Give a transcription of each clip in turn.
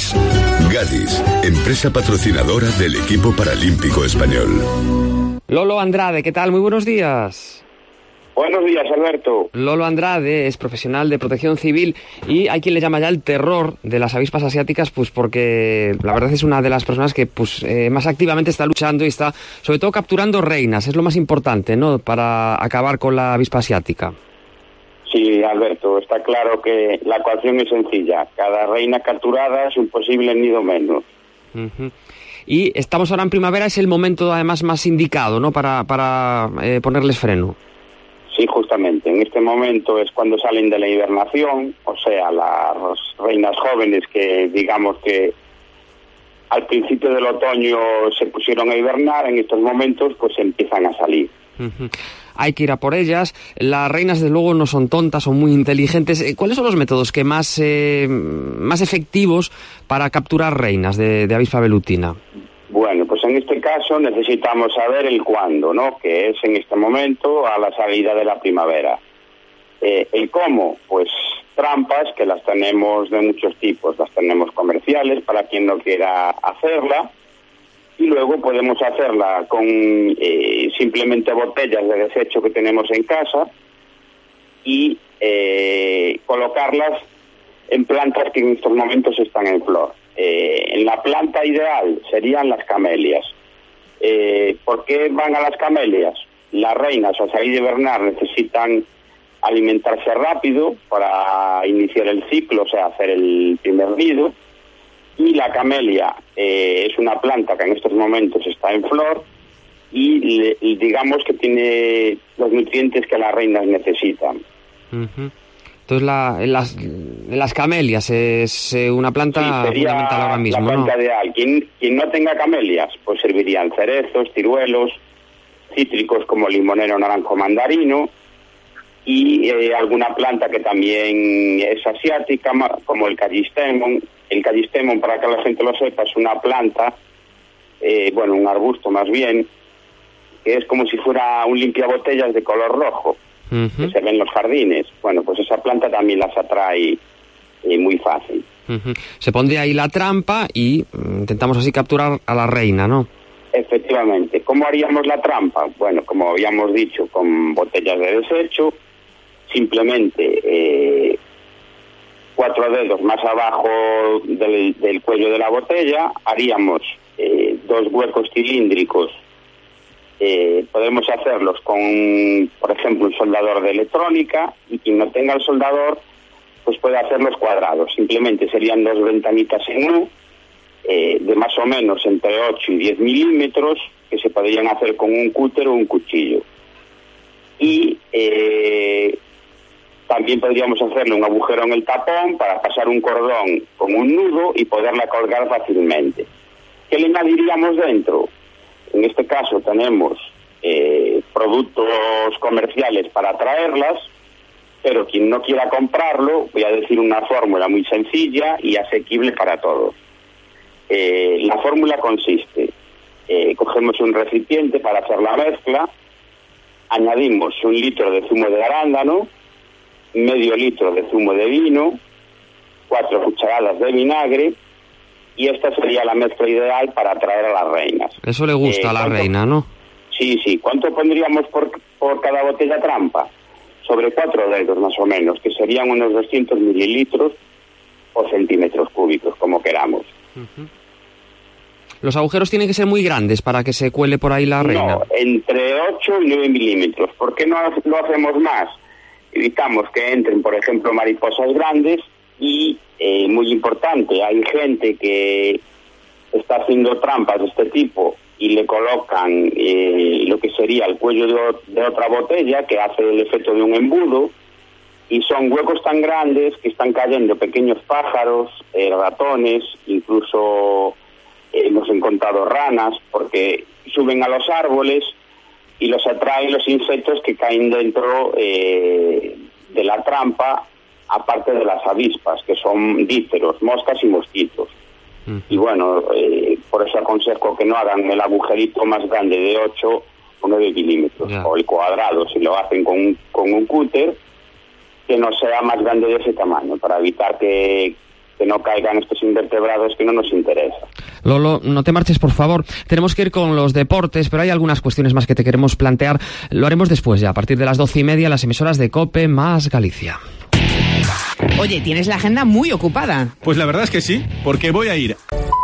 Gadis. Gadis, empresa patrocinadora del equipo paralímpico español. Lolo Andrade, ¿qué tal? Muy buenos días. Buenos días, Alberto. Lolo Andrade es profesional de protección civil y hay quien le llama ya el terror de las avispas asiáticas, pues porque la verdad es una de las personas que más activamente está luchando y está sobre todo capturando reinas. Es lo más importante, ¿no?, para acabar con la avispa asiática. Sí, Alberto, está claro que la ecuación es sencilla. Cada reina capturada es un posible nido menos. Uh-huh. Y estamos ahora en primavera, es el momento además más indicado, ¿no?, para ponerles freno. Sí, justamente. En este momento es cuando salen de la hibernación, o sea, las reinas jóvenes que, digamos que al principio del otoño se pusieron a hibernar, en estos momentos pues empiezan a salir. Uh-huh. Hay que ir a por ellas. Las reinas, desde luego, no son tontas, son muy inteligentes. ¿Cuáles son los métodos que más efectivos para capturar reinas de avispa velutina? Bueno, pues en este caso necesitamos saber el cuándo, ¿no?, que es en este momento a la salida de la primavera. El cómo, pues trampas, que las tenemos de muchos tipos. Las tenemos comerciales para quien no quiera hacerla, y luego podemos hacerla con simplemente botellas de desecho que tenemos en casa y colocarlas en plantas que en estos momentos están en flor. En la planta ideal serían las camelias. ¿Por qué van a las camelias? Las reinas al salir de hibernar necesitan alimentarse rápido para iniciar el ciclo, o sea, hacer el primer nido. Y la camelia es una planta que en estos momentos está en flor y digamos que tiene los nutrientes que las reinas necesitan. Uh-huh. Entonces las camelias es una planta fundamental ahora mismo, la planta ideal. Quien no tenga camelias, pues servirían cerezos, ciruelos, cítricos como limonero, naranjo, mandarino, y alguna planta que también es asiática, como el callistemon. El callistemon, para que la gente lo sepa, es una planta, un arbusto más bien, que es como si fuera un limpiabotellas de color rojo, uh-huh, que se ve en los jardines. Bueno, pues esa planta también las atrae muy fácil. Uh-huh. Se pondría ahí la trampa y intentamos así capturar a la reina, ¿no? Efectivamente. ¿Cómo haríamos la trampa? Bueno, como habíamos dicho, con botellas de desecho, simplemente 4 dedos más abajo del cuello de la botella, haríamos 2 huecos cilíndricos. Podemos hacerlos con, por ejemplo, un soldador de electrónica, y quien no tenga el soldador, pues puede hacerlos cuadrados. Simplemente serían 2 ventanitas en U, de más o menos entre 8 y 10 milímetros, que se podrían hacer con un cúter o un cuchillo. Y también podríamos hacerle un agujero en el tapón para pasar un cordón con un nudo y poderla colgar fácilmente. ¿Qué le añadiríamos dentro? En este caso tenemos productos comerciales para traerlas, pero quien no quiera comprarlo, voy a decir una fórmula muy sencilla y asequible para todos. La fórmula consiste, cogemos un recipiente para hacer la mezcla, añadimos 1 litro de zumo de arándano, medio litro de zumo de vino, 4 cucharadas de vinagre, y esta sería la mezcla ideal para atraer a las reinas. Eso le gusta a la reina, ¿no? Sí. ¿Cuánto pondríamos por cada botella trampa? Sobre 4 dedos más o menos, que serían unos 200 mililitros o centímetros cúbicos, como queramos. Uh-huh. ¿Los agujeros tienen que ser muy grandes para que se cuele por ahí la reina? No, entre 8 y 9 milímetros. ¿Por qué no lo hacemos más? Evitamos que entren, por ejemplo, mariposas grandes y, muy importante, hay gente que está haciendo trampas de este tipo y le colocan lo que sería el cuello de otra botella, que hace el efecto de un embudo, y son huecos tan grandes que están cayendo pequeños pájaros, ratones, incluso hemos encontrado ranas, porque suben a los árboles y los atraen los insectos que caen dentro de la trampa, aparte de las avispas, que son dípteros, moscas y mosquitos. Y bueno, por eso aconsejo que no hagan el agujerito más grande de 8 o 9 milímetros, o el cuadrado, si lo hacen con un cúter, que no sea más grande de ese tamaño, para evitar que que no caigan estos invertebrados que no nos interesa. Lolo, no te marches, por favor. Tenemos que ir con los deportes, pero hay algunas cuestiones más que te queremos plantear. Lo haremos después ya, a partir de las 12:30, las emisoras de COPE más Galicia. Oye, tienes la agenda muy ocupada. Pues la verdad es que sí, porque voy a ir.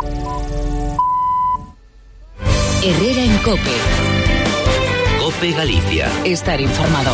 Herrera en COPE. COPE Galicia. Estar informado.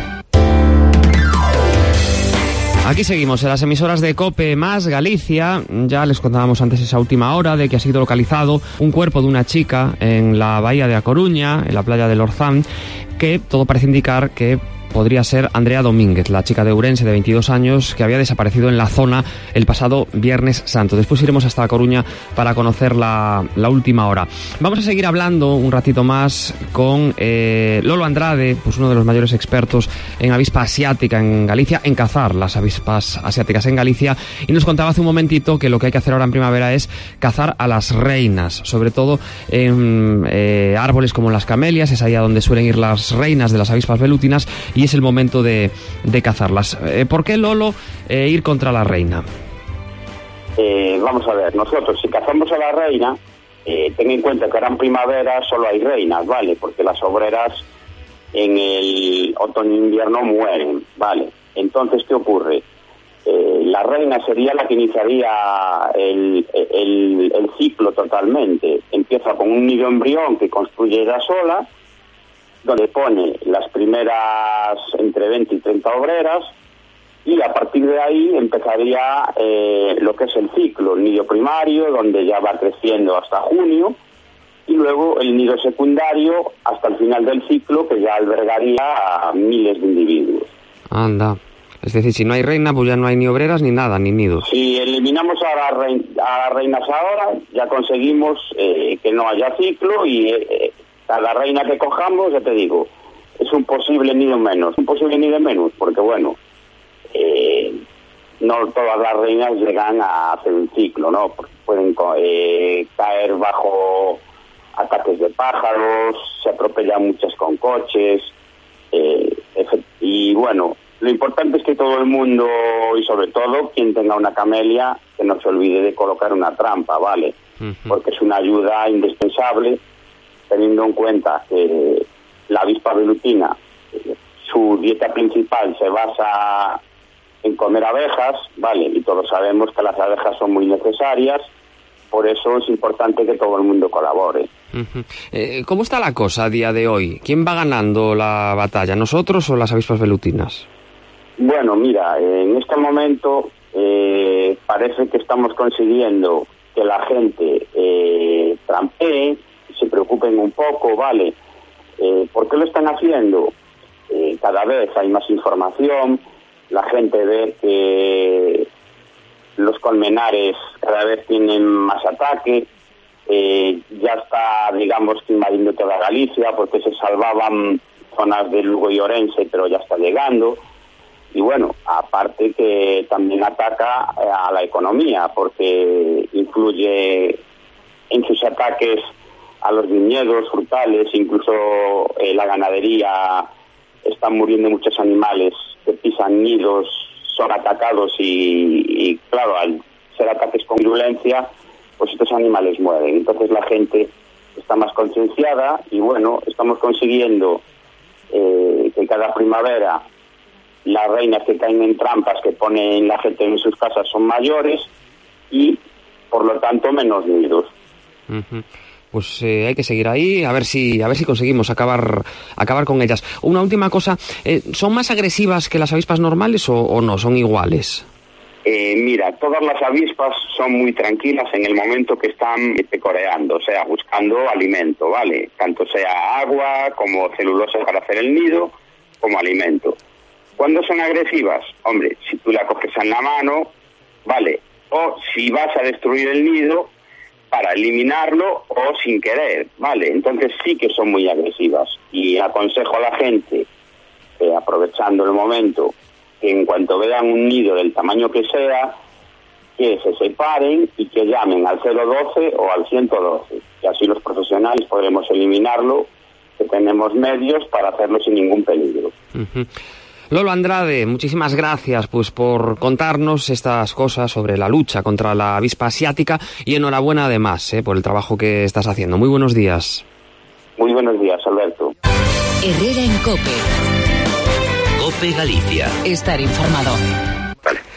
Aquí seguimos en las emisoras de COPE más Galicia. Ya les contábamos antes esa última hora de que ha sido localizado un cuerpo de una chica en la bahía de A Coruña, en la playa del Orzán, que todo parece indicar que podría ser Andrea Domínguez, la chica de Ourense de 22 años que había desaparecido en la zona el pasado Viernes Santo. Después iremos hasta A Coruña para conocer la última hora. Vamos a seguir hablando un ratito más con Lolo Andrade, pues uno de los mayores expertos en avispa asiática en Galicia, en cazar las avispas asiáticas en Galicia, y nos contaba hace un momentito que lo que hay que hacer ahora en primavera es cazar a las reinas, sobre todo en árboles como las camelias, es ahí a donde suelen ir las reinas de las avispas velutinas, y es el momento de cazarlas. ¿Por qué, Lolo, ir contra la reina? Vamos a ver, nosotros si cazamos a la reina, ten en cuenta que ahora en primavera solo hay reinas, ¿vale? Porque las obreras en el otoño e invierno mueren, ¿vale? Entonces, ¿qué ocurre? La reina sería la que iniciaría el ciclo totalmente. Empieza con un nido embrión que construye ella sola, donde pone las primeras entre 20 y 30 obreras, y a partir de ahí empezaría lo que es el ciclo, el nido primario, donde ya va creciendo hasta junio, y luego el nido secundario hasta el final del ciclo, que ya albergaría a miles de individuos. Anda. Es decir, si no hay reina, pues ya no hay ni obreras ni nada, ni nidos. Si eliminamos a las reinas ahora, ya conseguimos que no haya ciclo, y cada reina que cojamos, ya te digo, es un posible nido menos, porque bueno, no todas las reinas llegan a hacer un ciclo, ¿no? Porque pueden caer bajo ataques de pájaros, se atropellan muchas con coches, y bueno, lo importante es que todo el mundo, y sobre todo quien tenga una camelia, que no se olvide de colocar una trampa, ¿vale? Porque es una ayuda indispensable, teniendo en cuenta que la avispa velutina, su dieta principal se basa en comer abejas, ¿vale? Y todos sabemos que las abejas son muy necesarias, por eso es importante que todo el mundo colabore. ¿Cómo está la cosa a día de hoy? ¿Quién va ganando la batalla, nosotros o las avispas velutinas? Bueno, mira, en este momento parece que estamos consiguiendo que la gente trampee, se preocupen un poco, ¿vale? ¿Por qué lo están haciendo? Cada vez hay más información, la gente ve que los colmenares cada vez tienen más ataque, ya está, digamos, invadiendo toda Galicia, porque se salvaban zonas de Lugo y Orense, pero ya está llegando. Y bueno, aparte que también ataca a la economía, porque influye en sus ataques a los viñedos, frutales, incluso la ganadería. Están muriendo muchos animales que pisan nidos, son atacados y claro, al ser ataques con violencia, pues estos animales mueren. Entonces la gente está más concienciada y bueno, estamos consiguiendo que cada primavera las reinas que caen en trampas que ponen la gente en sus casas son mayores y por lo tanto menos nidos. Pues hay que seguir ahí, a ver si conseguimos acabar con ellas. Una última cosa, ¿son más agresivas que las avispas normales o no? ¿Son iguales? Mira, todas las avispas son muy tranquilas en el momento que están pecoreando, o sea, buscando alimento, ¿vale? Tanto sea agua como celulosa para hacer el nido, como alimento. ¿Cuándo son agresivas? Hombre, si tú la coges en la mano, ¿vale? O si vas a destruir el nido para eliminarlo o sin querer, ¿vale? Entonces sí que son muy agresivas. Y aconsejo a la gente, aprovechando el momento, que en cuanto vean un nido del tamaño que sea, que se separen y que llamen al 012 o al 112. Y así los profesionales podremos eliminarlo, que tenemos medios para hacerlo sin ningún peligro. Lolo Andrade, muchísimas gracias pues por contarnos estas cosas sobre la lucha contra la avispa asiática y enhorabuena además por el trabajo que estás haciendo. Muy buenos días. Muy buenos días, Alberto. Herrera en COPE. COPE Galicia. Estar informado.